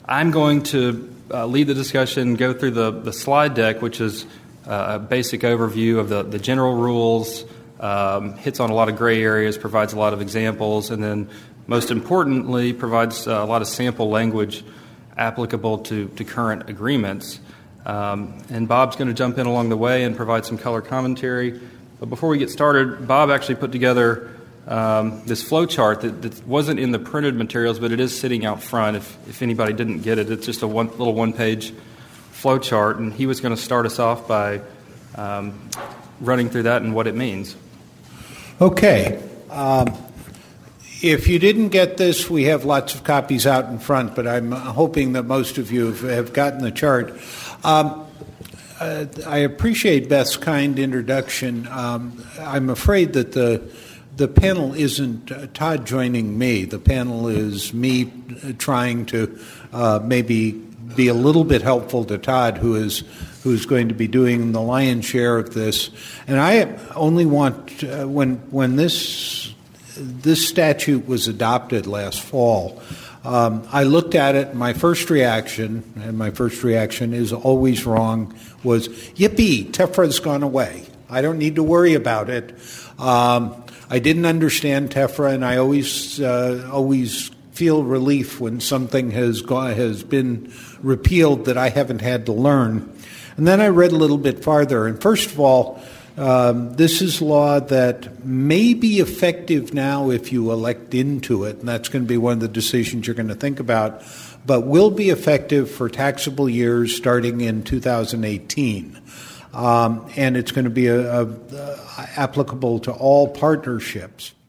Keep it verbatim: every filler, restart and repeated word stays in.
I'm going to uh, lead the discussion, go through the, the slide deck, which is uh, a basic overview of the, the general rules, um, hits on a lot of gray areas, provides a lot of examples, and then most importantly provides uh, a lot of sample language applicable to, to current agreements. Um, and Bob's going to jump in along the way and provide some color commentary. But before we get started, Bob actually put together um, this flow chart that, that wasn't in the printed materials, but it is sitting out front if, if anybody didn't get it. It's just a one, little one-page flow chart, and he was going to start us off by um, running through that and what it means. Okay. Um, if you didn't get this, we have lots of copies out in front, but I'm hoping that most of you have, have gotten the chart. Um, uh, I appreciate Beth's kind introduction. Um, I'm afraid that the the panel isn't uh, Todd joining me. The panel is me trying to uh, maybe be a little bit helpful to Todd, who is who's going to be doing the lion's share of this. And I only want uh, when when this this statute was adopted last fall. Um, I looked at it, and my first reaction, and my first reaction is always wrong, was, yippee, TEFRA's gone away. I don't need to worry about it. Um, I didn't understand TEFRA, and I always uh, always feel relief when something has gone, has been repealed that I haven't had to learn. And then I read a little bit farther, and first of all, Um, this is law that may be effective now if you elect into it, and that's going to be one of the decisions you're going to think about, but will be effective for taxable years starting in two thousand eighteen. Um, and it's going to be a, a, a applicable to all partnerships.